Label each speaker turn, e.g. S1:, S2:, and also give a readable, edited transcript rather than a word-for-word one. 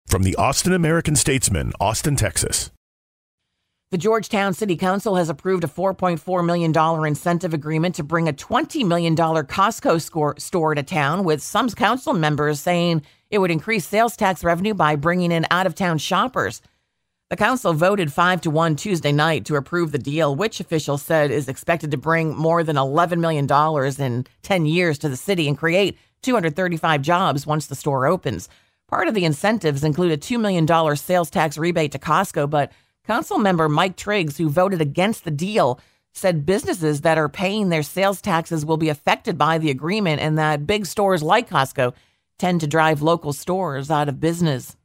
S1: From the Austin American-Statesman, Austin, Texas.
S2: The Georgetown City Council has approved a $4.4 million incentive agreement to bring a $20 million Costco store to town, with some council members saying it would increase sales tax revenue by bringing in out-of-town shoppers. The council voted 5-1 Tuesday night to approve the deal, which officials said is expected to bring more than $11 million in 10 years to the city and create 235 jobs once the store opens. Part of the incentives include a $2 million sales tax rebate to Costco, but council member Mike Triggs, who voted against the deal, said businesses that are paying their sales taxes will be affected by the agreement and that big stores like Costco tend to drive local stores out of business.